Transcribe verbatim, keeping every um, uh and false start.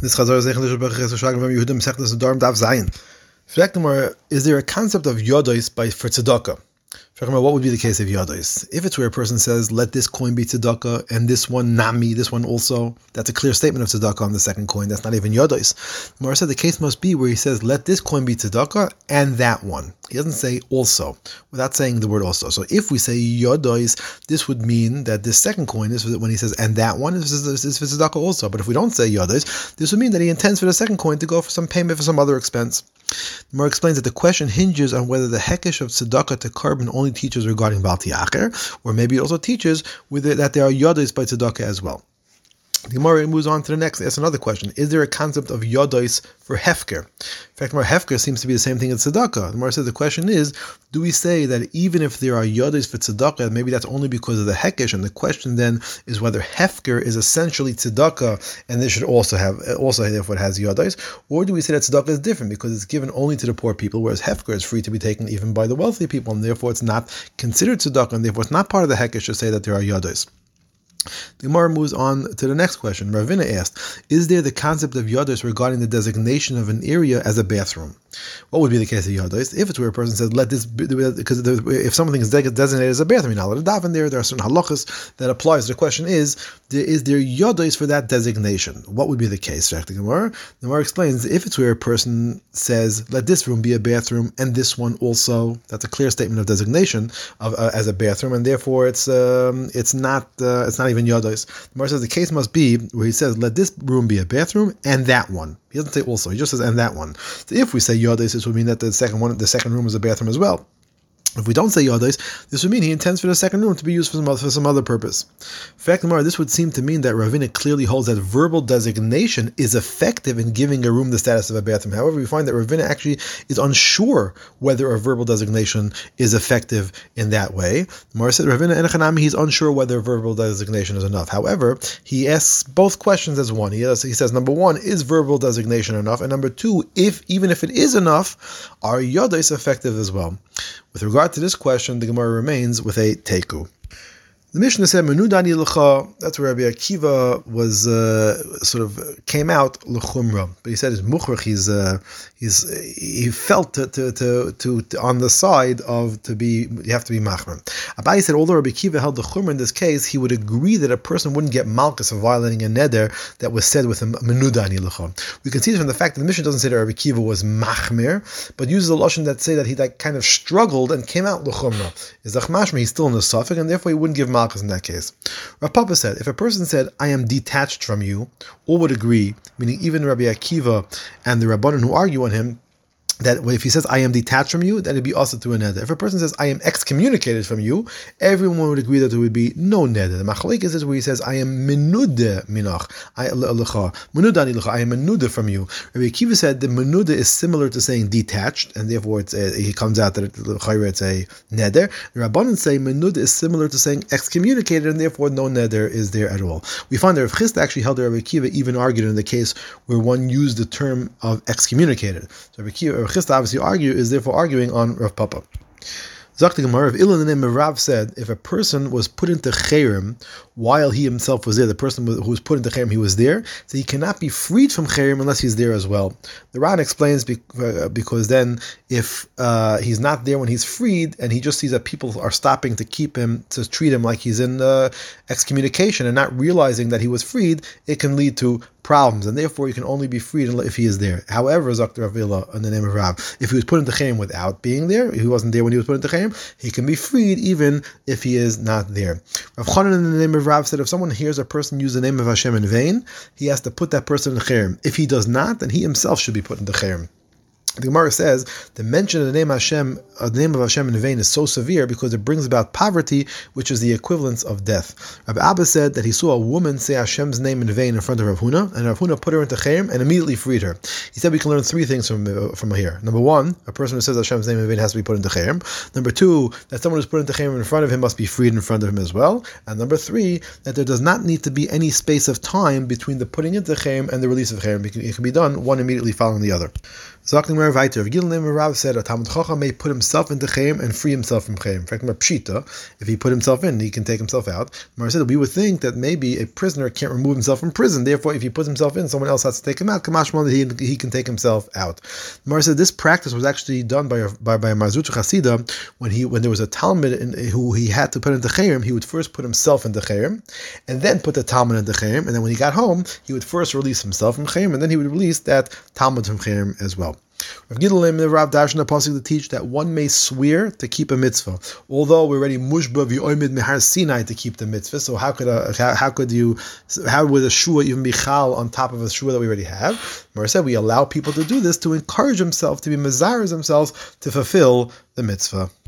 This Chazar is Yehudim Sechtes Adorim Daf Zayin. Is there a concept of yodos by for tzedakah? What would be the case of yodos? If it's where a person says, let this coin be tzedakah, and this one nami, this one also, that's a clear statement of tzedakah on the second coin. That's not even yodos. The Gemara said the case must be where he says, let this coin be tzedakah, and that one. He doesn't say also, without saying the word also. So if we say yodos, this would mean that this second coin is when he says, and that one is, is, is for tzedakah also. But if we don't say yodos, this would mean that he intends for the second coin to go for some payment for some other expense. The Gemara explains that the question hinges on whether the hekesh of tzedakah to carbon only teaches regarding Baal Tiacher, or maybe it also teaches with it that there are yodos by tzedakah as well. The Gemara moves on to the next. Asks another question: is there a concept of yodos for hefker? In fact, the hefker seems to be the same thing as tzedakah. The Gemara says the question is: do we say that even if there are yodos for tzedakah, maybe that's only because of the hekesh? And the question then is whether hefker is essentially tzedakah, and this should also have also therefore it has yodos, or do we say that tzedakah is different because it's given only to the poor people, whereas hefker is free to be taken even by the wealthy people, and therefore it's not considered tzedakah, and therefore it's not part of the hekesh to say that there are yodos. The Gemara moves on to the next question. Ravina asked, is there the concept of yodos regarding the designation of an area as a bathroom? What would be the case of yodos? If it's where a person says, let this, because if something is designated as a bathroom, you're not allowed to daven there, there are certain halachas that applies. The question is, is there yodos for that designation? What would be the case? The Gemara, the Gemara explains, if it's where a person says, let this room be a bathroom, and this one also, that's a clear statement of designation of uh, as a bathroom, and therefore it's um, it's not uh, it's not even even yodos. The Gemara says the case must be where he says, let this room be a bathroom and that one. He doesn't say also, he just says and that one. So if we say yodos, this would mean that the second one, the second room is a bathroom as well. If we don't say yodos, this would mean he intends for the second room to be used for some other, for some other purpose. In fact, this would seem to mean that Ravina clearly holds that verbal designation is effective in giving a room the status of a bathroom. However, we find that Ravina actually is unsure whether a verbal designation is effective in that way. Mara said Ravina Enechanami, he's unsure whether verbal designation is enough. However, he asks both questions as one. He, has, he says, number one, is verbal designation enough? And number two, if even if it is enough, are yodos effective as well? With regard to this question, the Gemara remains with a teiku. The Mishnah said, "Menudani l'cha." That's where Rabbi Akiva was uh, sort of came out l'chumra, but he said his mukhrach. He's uh, he's he felt to, to to to to on the side of to be you have to be machmer. Abai said, although Rabbi Akiva held the chumra in this case, he would agree that a person wouldn't get malchus for violating a neder that was said with a menudani l'cha. We can see this from the fact that the Mishnah doesn't say that Rabbi Akiva was machmer, but uses a lashon that say that he like kind of struggled and came out l'chumra. Is mashmer? He's still in the suffix, and therefore he wouldn't give malchus in that case. Rav Papa said, if a person said, I am detached from you, all would agree, meaning even Rabbi Akiva and the Rabbanan who argue on him, that if he says, I am detached from you, that it'd be also to a neder. If a person says, I am excommunicated from you, everyone would agree that there would be no neder. The machlekes is where he says, I am menude minach, I menudani lecha, I am menude from you. Rabbi Akiva said the menude is similar to saying detached, and therefore it's a, he comes out that it, it's a neder. The Rabbanan say menude is similar to saying excommunicated, and therefore no neder is there at all. We find that Rav Chisda actually held that Rabbi Akiva even argued in the case where one used the term of excommunicated. So Rabbi Akiva Rav Chisda obviously argue is therefore arguing on Rav Papa. Zakti Gemara of Ilan, the name of Rav said, if a person was put into cherem while he himself was there, the person who was put into cherem, he was there, so he cannot be freed from cherem unless he's there as well. The Ran explains because then if uh, he's not there when he's freed and he just sees that people are stopping to keep him, to treat him like he's in uh, excommunication and not realizing that he was freed, it can lead to problems, and therefore he can only be freed if he is there. However, Zakti Rav Ila, in the name of Rav, if he was put into cherem without being there, he wasn't there when he was put into cherem, he can be freed even if he is not there. Rav Chanan, in the name of Rav, said if someone hears a person use the name of Hashem in vain, he has to put that person in cherem. If he does not, then he himself should be put into cherem. The Gemara says the mention of the name Hashem, uh, the name of Hashem in vain, is so severe because it brings about poverty, which is the equivalence of death. Rabbi Abba said that he saw a woman say Hashem's name in vain in front of Rav Huna, and Rav Huna put her into cherem and immediately freed her. He said we can learn three things from uh, from here. Number one, a person who says Hashem's name in vain has to be put into cherem. Number two, that someone who's put into cherem in front of him must be freed in front of him as well. And number three, that there does not need to be any space of time between the putting into cherem and the release of cherem. It can be done one immediately following the other. Zakti Amar Vaiter, Rav Gidl Rav said a Talmud Chacham may put himself into Chayim and free himself from Chayim. In fact, Pshita, if he put himself in, he can take himself out. Mar said we would think that maybe a prisoner can't remove himself from prison. Therefore, if he puts himself in, someone else has to take him out. Kamashmal that he, he can take himself out. Mar said this practice was actually done by by by Mazutra Chasida when he when there was a Talmud in, who he had to put into Chayim. He would first put himself into Chayim, and then put the Talmud into Chayim. And then when he got home, he would first release himself from Chayim, and then he would release that Talmud from Chayim as well. Rav Gidl the Rav Darshana Pasuk to teach that one may swear to keep a mitzvah, although we're already mushba v'yoimid mehar Sinai to keep the mitzvah. So how could a, how, how could you how would a shua even be chal on top of a shua that we already have? Mara said we allow people to do this to encourage themselves to be mezares themselves to fulfill the mitzvah.